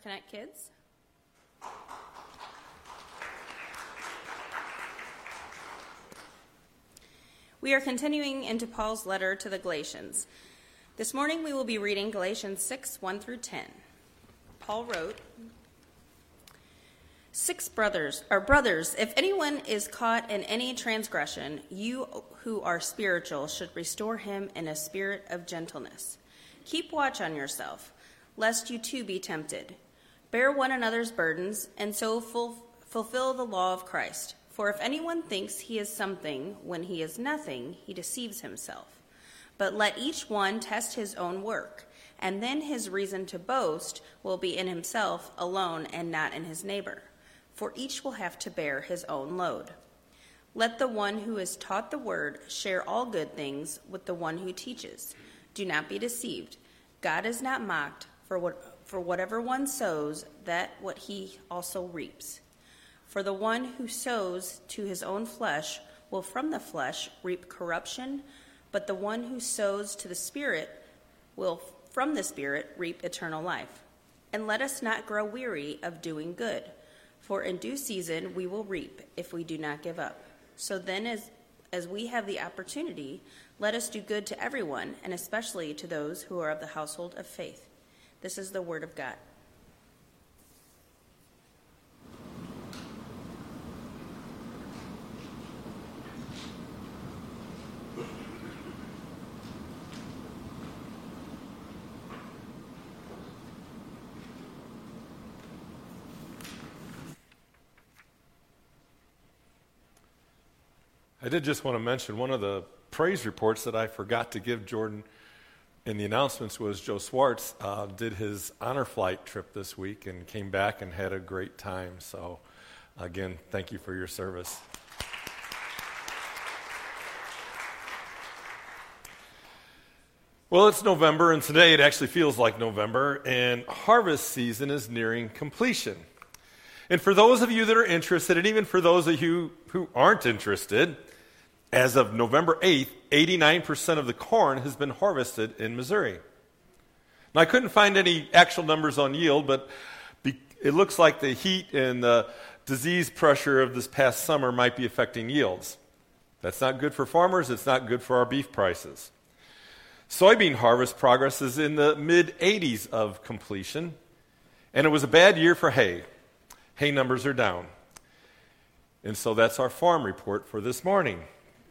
Connect Kids. We are continuing into Paul's letter to the Galatians. This morning we will be reading Galatians 6, 1 through 10. Paul wrote, brothers, if anyone is caught in any transgression, you who are spiritual should restore him in a spirit of gentleness. Keep watch on yourself, lest you too be tempted. Bear one another's burdens, and so fulfill the law of Christ. For if anyone thinks he is something when he is nothing, he deceives himself. But let each one test his own work, and then his reason to boast will be in himself alone and not in his neighbor. For each will have to bear his own load. Let the one who is taught the word share all good things with the one who teaches. Do not be deceived. God is not mocked, for whatever one sows, that what he also reaps. For the one who sows to his own flesh will from the flesh reap corruption, but the one who sows to the Spirit will from the Spirit reap eternal life. And let us not grow weary of doing good, for in due season we will reap if we do not give up. So then as we have the opportunity, let us do good to everyone, and especially to those who are of the household of faith. This is the word of God. I did just want to mention one of the praise reports that I forgot to give Jordan in the announcements was Joe Swartz did his honor flight trip this week and came back and had a great time. So, again, thank you for your service. Well, it's November, and today it actually feels like November, and harvest season is nearing completion. And for those of you that are interested, and even for those of you who aren't interested, as of November 8th, 89% of the corn has been harvested in Missouri. Now, I couldn't find any actual numbers on yield, but it looks like the heat and the disease pressure of this past summer might be affecting yields. That's not good for farmers. It's not good for our beef prices. Soybean harvest progress is in the mid-80s of completion, and it was a bad year for hay. Hay numbers are down. And so that's our farm report for this morning.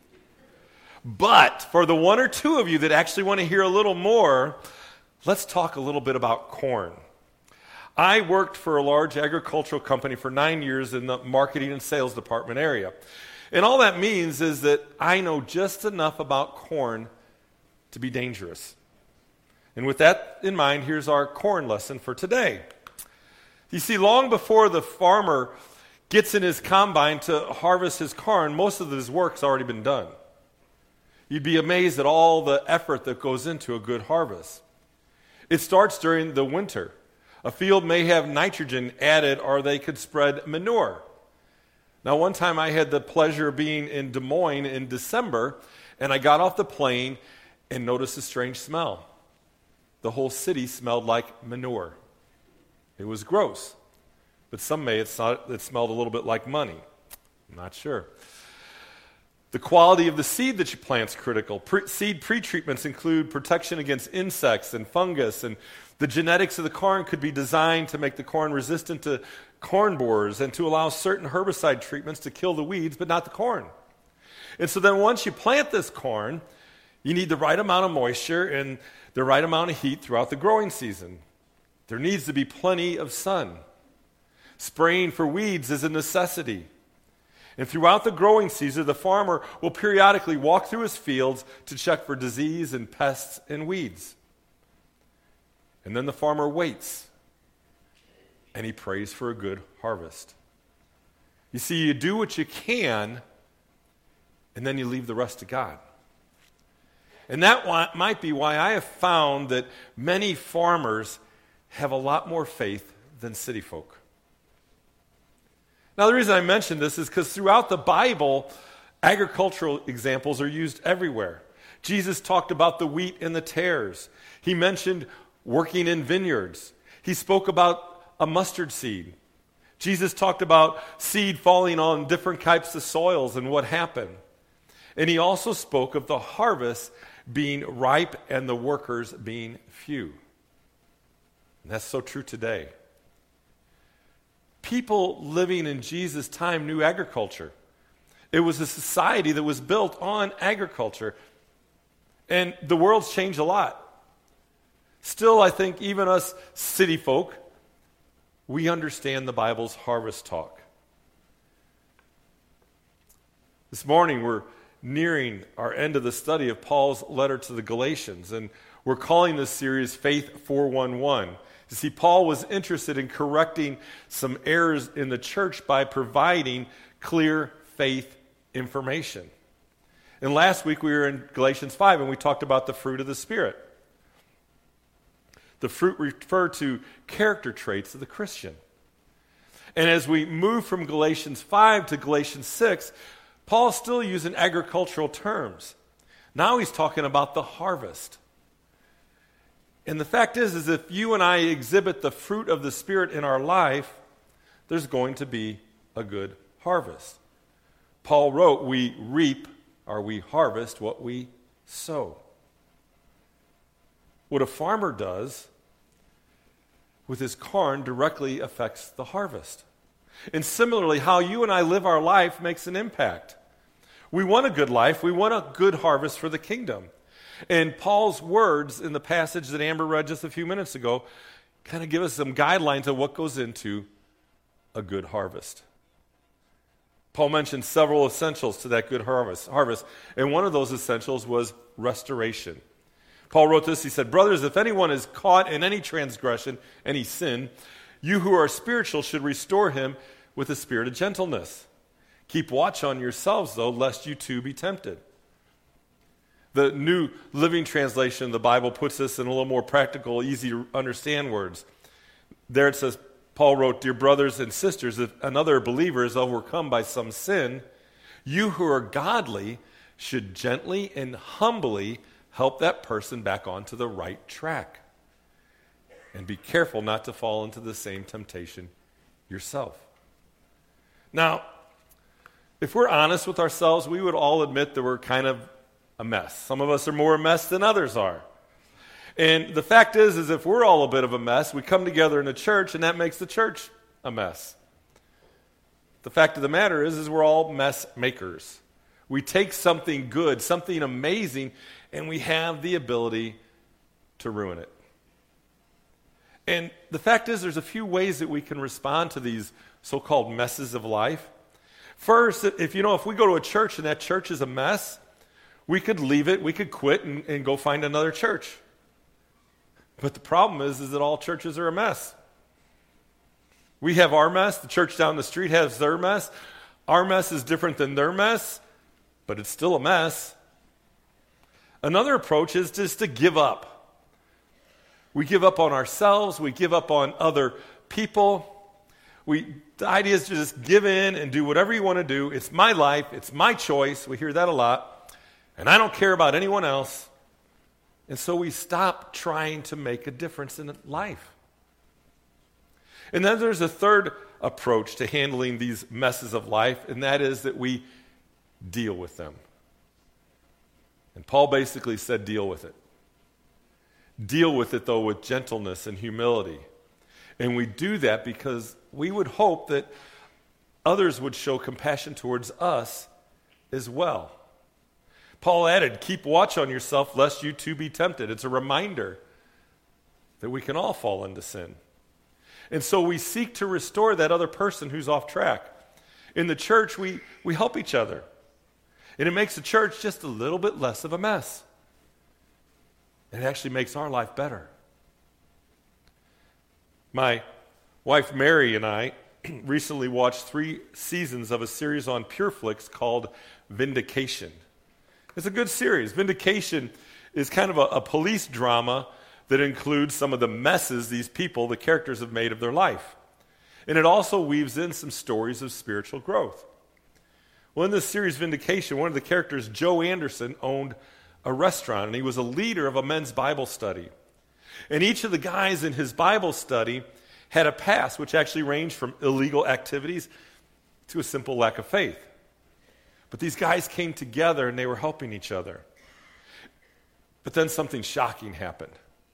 But for the one or two of you that actually want to hear a little more, let's talk a little bit about corn. I worked for a large agricultural company for 9 years in the marketing and sales department area. And all that means is that I know just enough about corn to be dangerous. And with that in mind, here's our corn lesson for today. You see, long before the farmer gets in his combine to harvest his corn, most of his work's already been done. You'd be amazed at all the effort that goes into a good harvest. It starts during the winter. A field may have nitrogen added, or they could spread manure. Now, one time I had the pleasure of being in Des Moines in December, and I got off the plane and noticed a strange smell. The whole city smelled like manure. It was gross, but some may it smelled a little bit like money. I'm not sure. The quality of the seed that you plant is critical. Seed pre-treatments include protection against insects and fungus, and the genetics of the corn could be designed to make the corn resistant to corn borers and to allow certain herbicide treatments to kill the weeds, but not the corn. And so then once you plant this corn, you need the right amount of moisture and the right amount of heat throughout the growing season. There needs to be plenty of sun. Spraying for weeds is a necessity. And throughout the growing season, the farmer will periodically walk through his fields to check for disease and pests and weeds. And then the farmer waits, and he prays for a good harvest. You see, you do what you can, and then you leave the rest to God. And that might be why I have found that many farmers have a lot more faith than city folk. Now, the reason I mention this is because throughout the Bible, agricultural examples are used everywhere. Jesus talked about the wheat and the tares. He mentioned working in vineyards. He spoke about a mustard seed. Jesus talked about seed falling on different types of soils and what happened. And he also spoke of the harvest being ripe and the workers being few. And that's so true today. People living in Jesus' time knew agriculture. It was a society that was built on agriculture. And the world's changed a lot. Still, I think even us city folk, we understand the Bible's harvest talk. This morning, we're nearing our end of the study of Paul's letter to the Galatians, and we're calling this series Faith 411. You see, Paul was interested in correcting some errors in the church by providing clear faith information. And last week we were in Galatians 5, and we talked about the fruit of the Spirit. The fruit refer to character traits of the Christian. And as we move from Galatians 5 to Galatians 6, Paul's still using agricultural terms. Now he's talking about the harvest. And the fact is if you and I exhibit the fruit of the Spirit in our life, there's going to be a good harvest. Paul wrote, we reap, or we harvest what we sow. What a farmer does with his corn directly affects the harvest. And similarly, how you and I live our life makes an impact. We want a good life. We want a good harvest for the kingdom. And Paul's words in the passage that Amber read just a few minutes ago kind of give us some guidelines of what goes into a good harvest. Paul mentioned several essentials to that good harvest. And one of those essentials was restoration. Paul wrote this, he said, brothers, if anyone is caught in any transgression, any sin, you who are spiritual should restore him with a spirit of gentleness. Keep watch on yourselves, though, lest you too be tempted. The New Living Translation of the Bible puts this in a little more practical, easy to understand words. There it says, Paul wrote, dear brothers and sisters, if another believer is overcome by some sin, you who are godly should gently and humbly help that person back onto the right track. And be careful not to fall into the same temptation yourself. Now, if we're honest with ourselves, we would all admit that we're kind of a mess. Some of us are more a mess than others are. And the fact is if we're all a bit of a mess, we come together in a church, and that makes the church a mess. The fact of the matter is we're all mess makers. We take something good, something amazing, and we have the ability to ruin it. And the fact is there's a few ways that we can respond to these so-called messes of life. First, if we go to a church and that church is a mess, we could leave it, we could quit and go find another church. But the problem is that all churches are a mess. We have our mess, the church down the street has their mess. Our mess is different than their mess, but it's still a mess. Another approach is just to give up. We give up on ourselves, we give up on other people. The idea is to just give in and do whatever you want to do. It's my life, it's my choice. We hear that a lot. And I don't care about anyone else. And so we stop trying to make a difference in life. And then there's a third approach to handling these messes of life, and that is that we deal with them. And Paul basically said deal with it. Deal with it, though, with gentleness and humility. And we do that because we would hope that others would show compassion towards us as well. Paul added, keep watch on yourself lest you too be tempted. It's a reminder that we can all fall into sin. And so we seek to restore that other person who's off track. In the church, we help each other. And it makes the church just a little bit less of a mess. And it actually makes our life better. My wife Mary and I recently watched 3 seasons of a series on PureFlix called Vindication. It's a good series. Vindication is kind of a police drama that includes some of the messes these people, the characters, have made of their life. And it also weaves in some stories of spiritual growth. Well, in this series, Vindication, one of the characters, Joe Anderson, owned a restaurant, and he was a leader of a men's Bible study. And each of the guys in his Bible study had a past which actually ranged from illegal activities to a simple lack of faith. But these guys came together and they were helping each other. But then something shocking happened.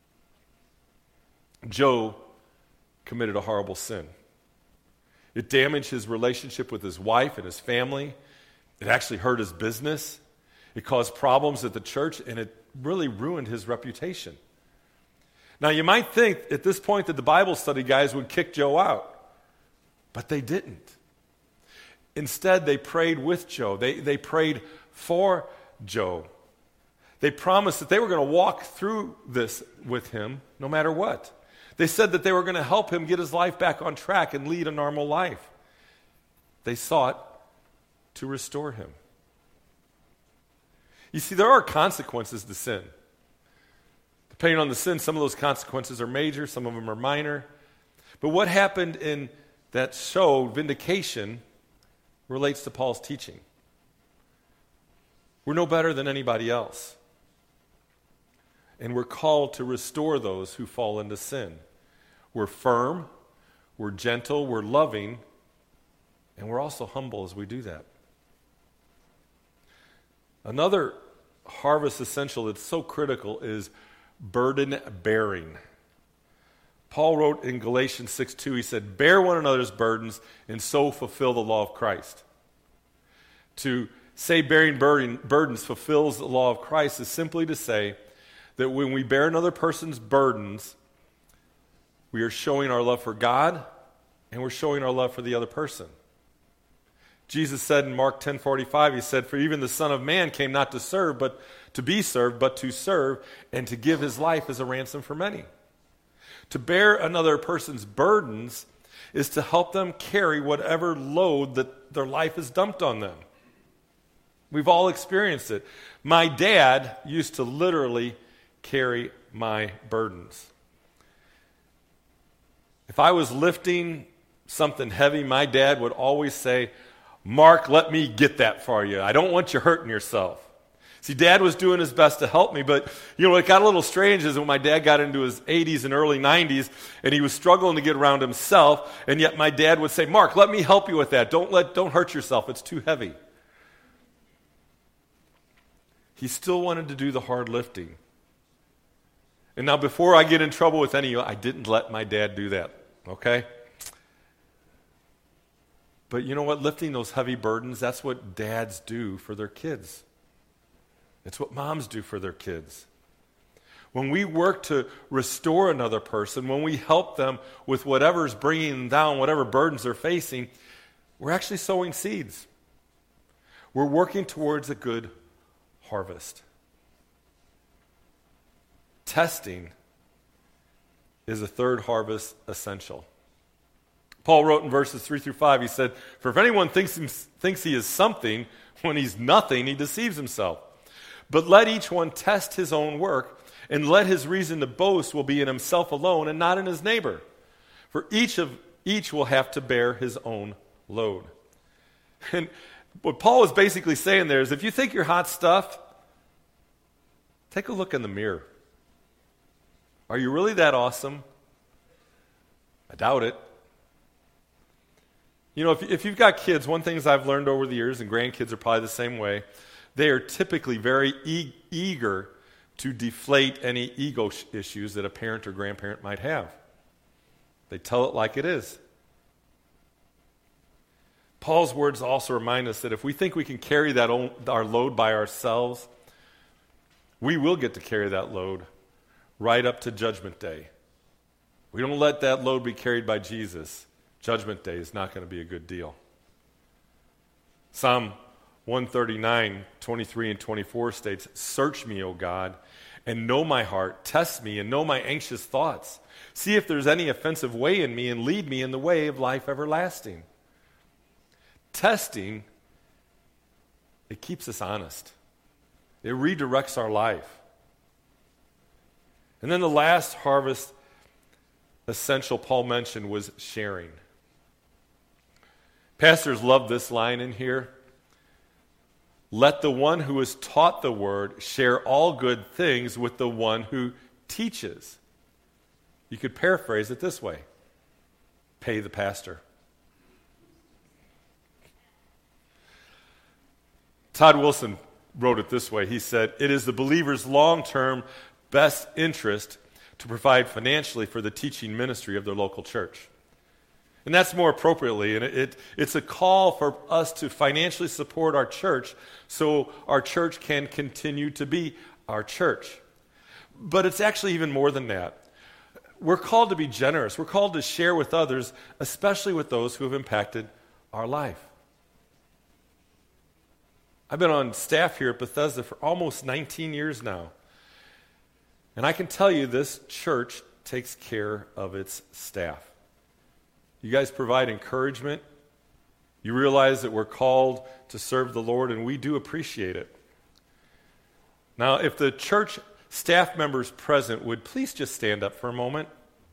Joe committed a horrible sin. It damaged his relationship with his wife and his family. It actually hurt his business. It caused problems at the church, and it really ruined his reputation. Now, you might think at this point that the Bible study guys would kick Joe out, but they didn't. Instead, they prayed with Joe. They prayed for Joe. They promised that they were going to walk through this with him no matter what. They said that they were going to help him get his life back on track and lead a normal life. They sought to restore him. You see, there are consequences to sin. Depending on the sin, some of those consequences are major, some of them are minor. But what happened in that show, Vindication, relates to Paul's teaching. We're no better than anybody else. And we're called to restore those who fall into sin. We're firm, we're gentle, we're loving, and we're also humble as we do that. Another harvest essential that's so critical is burden bearing. Paul wrote in Galatians 6:2, he said, "Bear one another's burdens and so fulfill the law of Christ." To say bearing burdens fulfills the law of Christ is simply to say that when we bear another person's burdens, we are showing our love for God and we're showing our love for the other person. Jesus said in Mark 10:45, he said, "For even the Son of Man came not to serve, but to be served, but to serve, and to give his life as a ransom for many." To bear another person's burdens is to help them carry whatever load that their life has dumped on them. We've all experienced it. My dad used to literally carry my burdens. If I was lifting something heavy, my dad would always say, "Mark, let me get that for you. I don't want you hurting yourself." See, Dad was doing his best to help me, but what got a little strange is when my dad got into his 80s and early 90s, and he was struggling to get around himself, and yet my dad would say, "Mark, let me help you with that. Don't hurt yourself. It's too heavy." He still wanted to do the hard lifting. And now, before I get in trouble with any of you, I didn't let my dad do that, okay? But you know what? Lifting those heavy burdens, that's what dads do for their kids. It's what moms do for their kids. When we work to restore another person, when we help them with whatever's bringing them down, whatever burdens they're facing, we're actually sowing seeds. We're working towards a good harvest. Testing is a third harvest essential. Paul wrote in verses 3-5, he said, "For if anyone thinks he is something, when he's nothing, he deceives himself. But let each one test his own work, and let his reason to boast will be in himself alone and not in his neighbor. For each will have to bear his own load." And what Paul is basically saying there is, if you think you're hot stuff, take a look in the mirror. Are you really that awesome? I doubt it. If you've got kids, one thing I've learned over the years, and grandkids are probably the same way, they are typically very eager to deflate any ego issues that a parent or grandparent might have. They tell it like it is. Paul's words also remind us that if we think we can carry our load by ourselves, we will get to carry that load right up to Judgment Day. We don't let that load be carried by Jesus. Judgment Day is not going to be a good deal. Psalm 139, 23 and 24 states, "Search me, O God, and know my heart. Test me and know my anxious thoughts. See if there's any offensive way in me and lead me in the way of life everlasting." Testing, it keeps us honest. It redirects our life. And then the last harvest essential Paul mentioned was sharing. Pastors love this line in here. "Let the one who is taught the word share all good things with the one who teaches." You could paraphrase it this way. pay the pastor. Todd Wilson wrote it this way. He said, "It is the believer's long-term best interest to provide financially for the teaching ministry of their local church." And that's more appropriately, and it's a call for us to financially support our church so our church can continue to be our church. But it's actually even more than that. We're called to be generous. We're called to share with others, especially with those who have impacted our life. I've been on staff here at Bethesda for almost 19 years now. And I can tell you this church takes care of its staff. You guys provide encouragement. You realize that we're called to serve the Lord, and we do appreciate it. Now, if the church staff members present would please just stand up for a moment.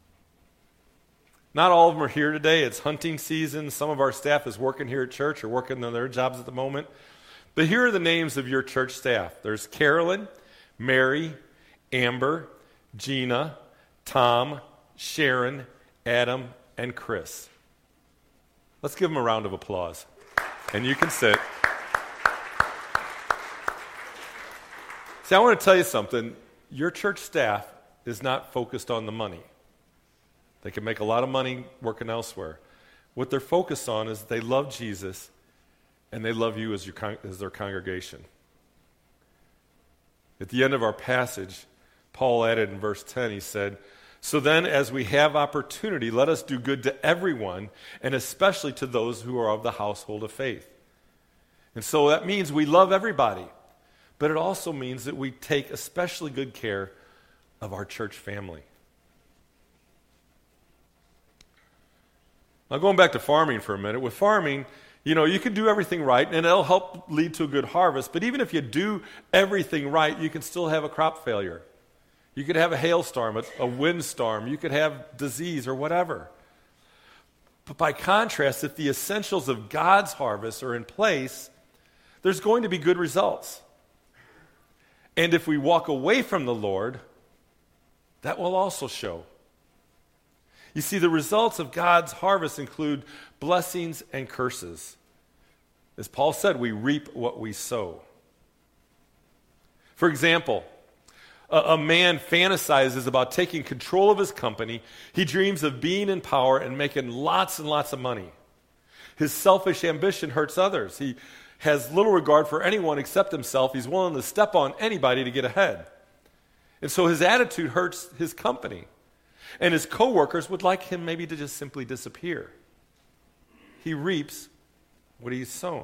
Not all of them are here today. It's hunting season. Some of our staff is working here at church or working on their jobs at the moment. But here are the names of your church staff. There's Carolyn, Mary, Amber, Gina, Tom, Sharon, Adam, and Chris. Let's give them a round of applause. And you can sit. See, I want to tell you something. Your church staff is not focused on the money. They can make a lot of money working elsewhere. What they're focused on is they love Jesus and they love you as their congregation. At the end of our passage, Paul added in verse 10, he said, "So then, as we have opportunity, let us do good to everyone, and especially to those who are of the household of faith." And so that means we love everybody, but it also means that we take especially good care of our church family. Now, going back to farming for a minute, with farming, you can do everything right, and it'll help lead to a good harvest, but even if you do everything right, you can still have a crop failure. You could have a hailstorm, a windstorm. You could have disease or whatever. But by contrast, if the essentials of God's harvest are in place, there's going to be good results. And if we walk away from the Lord, that will also show. You see, the results of God's harvest include blessings and curses. As Paul said, we reap what we sow. For example, a man fantasizes about taking control of his company. He dreams of being in power and making lots and lots of money. His selfish ambition hurts others. He has little regard for anyone except himself. He's willing to step on anybody to get ahead. And so his attitude hurts his company. And his coworkers would like him maybe to just simply disappear. He reaps what he's sown.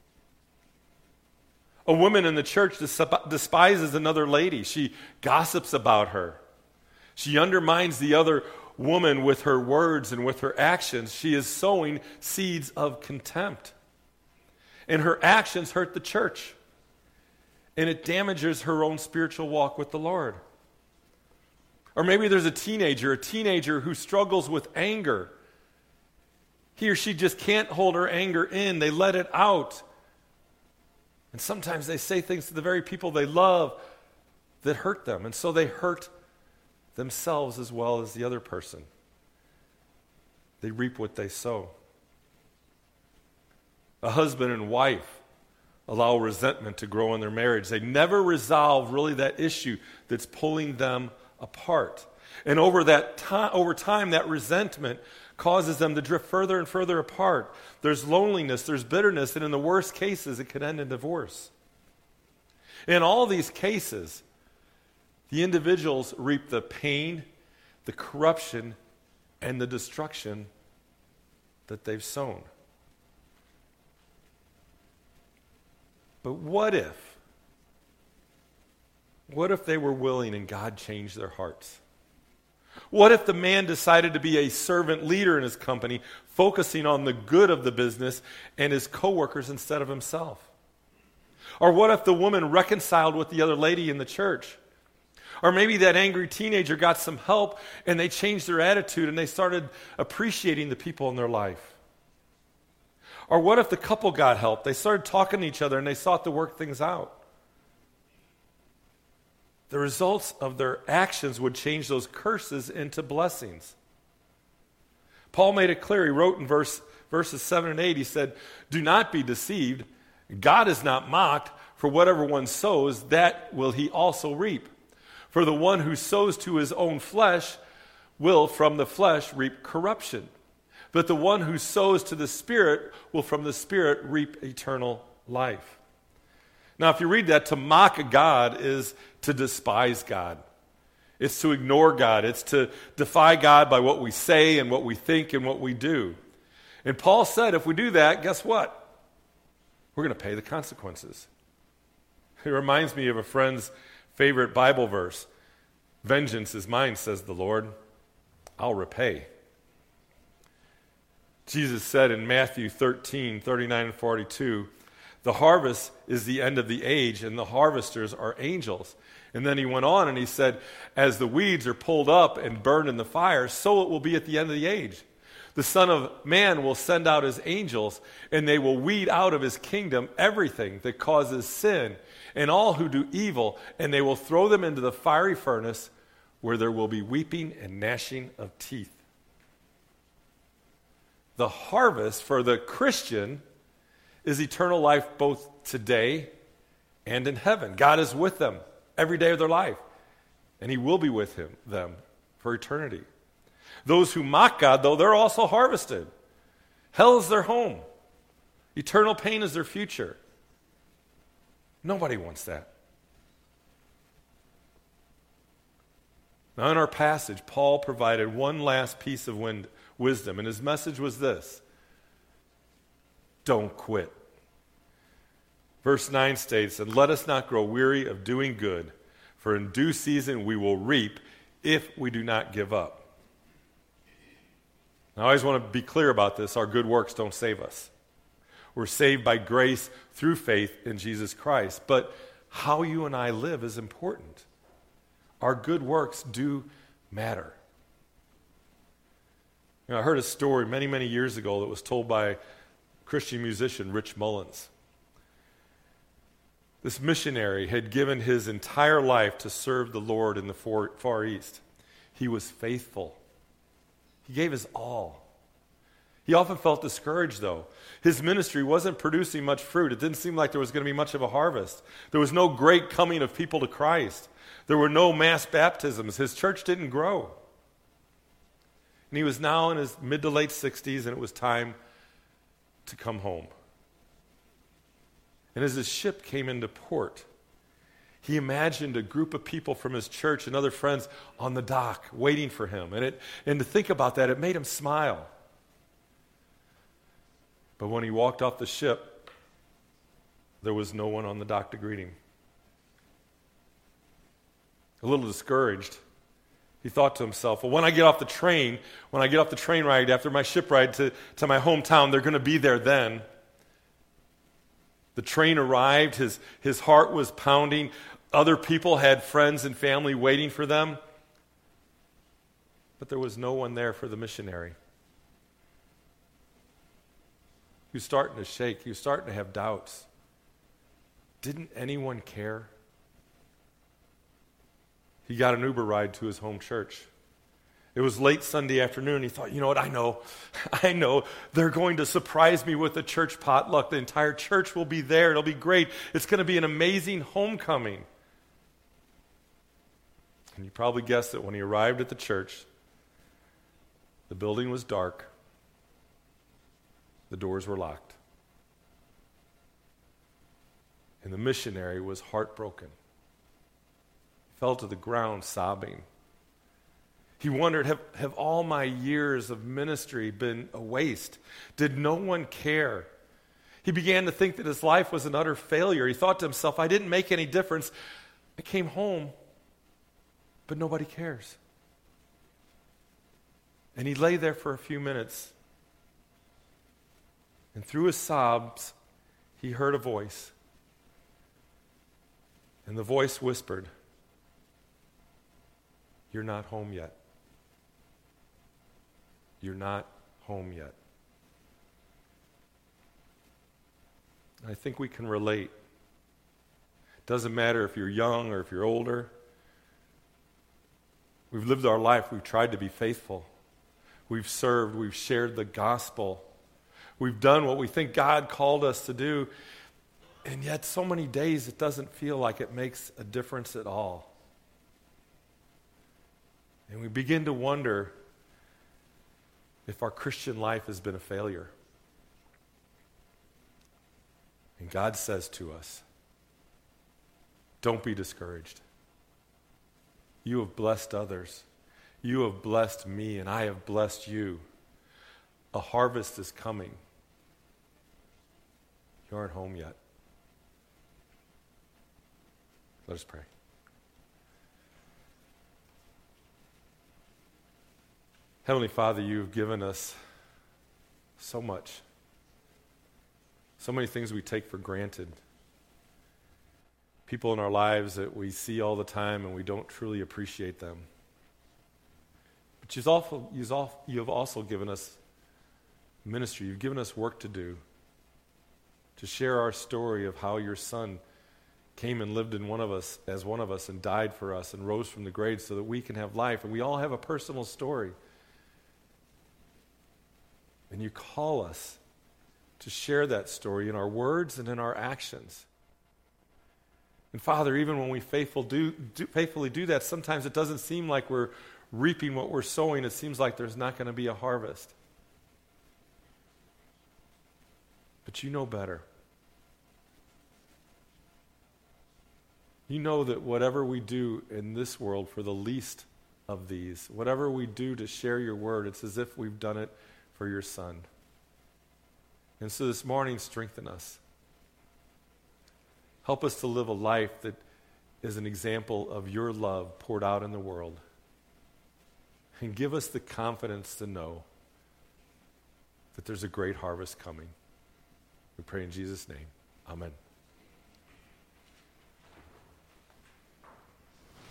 A woman in the church despises another lady. She gossips about her. She undermines the other woman with her words and with her actions. She is sowing seeds of contempt. And her actions hurt the church. And it damages her own spiritual walk with the Lord. Or maybe there's a teenager who struggles with anger. He or she just can't hold her anger in. They let it out. And sometimes they say things to the very people they love that hurt them. And so they hurt themselves as well as the other person. They reap what they sow. A husband and wife allow resentment to grow in their marriage. They never resolve really that issue that's pulling them apart. And over time, that resentment causes them to drift further and further apart. There's loneliness, there's bitterness, and in the worst cases, it could end in divorce. In all these cases, the individuals reap the pain, the corruption, and the destruction that they've sown. But what if they were willing and God changed their hearts? What if the man decided to be a servant leader in his company, focusing on the good of the business and his coworkers instead of himself? Or what if the woman reconciled with the other lady in the church? Or maybe that angry teenager got some help and they changed their attitude and they started appreciating the people in their life. Or what if the couple got help? They started talking to each other and they sought to work things out. The results of their actions would change those curses into blessings. Paul made it clear. He wrote in verses 7 and 8, he said, "Do not be deceived. God is not mocked, for whatever one sows, that will he also reap. For the one who sows to his own flesh will from the flesh reap corruption. But the one who sows to the Spirit will from the Spirit reap eternal life." Now, if you read that, to mock God is to despise God. It's to ignore God. It's to defy God by what we say and what we think and what we do. And Paul said, if we do that, guess what? We're going to pay the consequences. It reminds me of a friend's favorite Bible verse. "Vengeance is mine, says the Lord. I'll repay." Jesus said in Matthew 13, 39 and 42, "The harvest is the end of the age, and the harvesters are angels." And then he went on and he said, "As the weeds are pulled up and burned in the fire, so it will be at the end of the age. The Son of Man will send out his angels, and they will weed out of his kingdom everything that causes sin and all who do evil, and they will throw them into the fiery furnace where there will be weeping and gnashing of teeth." The harvest for the Christian is eternal life both today and in heaven. God is with them every day of their life, and he will be with them for eternity. Those who mock God, though, they're also harvested. Hell is their home. Eternal pain is their future. Nobody wants that. Now, in our passage, Paul provided one last piece of wisdom, and his message was this: don't quit. Verse 9 states, "And let us not grow weary of doing good, for in due season we will reap if we do not give up." Now, I always want to be clear about this. Our good works don't save us. We're saved by grace through faith in Jesus Christ. But how you and I live is important. Our good works do matter. I heard a story many, many years ago that was told by Christian musician Rich Mullins. This missionary had given his entire life to serve the Lord in the Far East. He was faithful. He gave his all. He often felt discouraged, though. His ministry wasn't producing much fruit. It didn't seem like there was going to be much of a harvest. There was no great coming of people to Christ. There were no mass baptisms. His church didn't grow. And he was now in his mid to late 60s, and it was time to come home. And as his ship came into port, he imagined a group of people from his church and other friends on the dock waiting for him. And to think about that, it made him smile. But when he walked off the ship, there was no one on the dock to greet him. A little discouraged, he thought to himself, well, when I get off the train ride after my ship ride to my hometown, they're going to be there then. The train arrived, his heart was pounding. Other people had friends and family waiting for them. But there was no one there for the missionary. He was starting to shake. He was starting to have doubts. Didn't anyone care? He got an Uber ride to his home church. It was late Sunday afternoon. He thought, you know what, I know. They're going to surprise me with a church potluck. The entire church will be there. It'll be great. It's going to be an amazing homecoming. And you probably guessed that when he arrived at the church, the building was dark. The doors were locked. And the missionary was heartbroken. He fell to the ground sobbing. He wondered, have all my years of ministry been a waste? Did no one care? He began to think that his life was an utter failure. He thought to himself, I didn't make any difference. I came home, but nobody cares. And he lay there for a few minutes. And through his sobs, he heard a voice. And the voice whispered, "You're not home yet. You're not home yet." I think we can relate. It doesn't matter if you're young or if you're older. We've lived our life. We've tried to be faithful. We've served. We've shared the gospel. We've done what we think God called us to do. And yet so many days it doesn't feel like it makes a difference at all. And we begin to wonder if our Christian life has been a failure. And God says to us, don't be discouraged. You have blessed others. You have blessed me, and I have blessed you. A harvest is coming. You aren't home yet. Let us pray. Heavenly Father, you have given us so much. So many things we take for granted. People in our lives that we see all the time and we don't truly appreciate them. But you have also given us ministry. You've given us work to do, to share our story of how your Son came and lived in one of us and died for us and rose from the grave so that we can have life. And we all have a personal story. And you call us to share that story in our words and in our actions. And Father, even when we faithfully do that, sometimes it doesn't seem like we're reaping what we're sowing. It seems like there's not going to be a harvest. But you know better. You know that whatever we do in this world for the least of these, whatever we do to share your word, it's as if we've done it for your Son. And so this morning, strengthen us. Help us to live a life that is an example of your love poured out in the world. And give us the confidence to know that there's a great harvest coming. We pray in Jesus' name. Amen.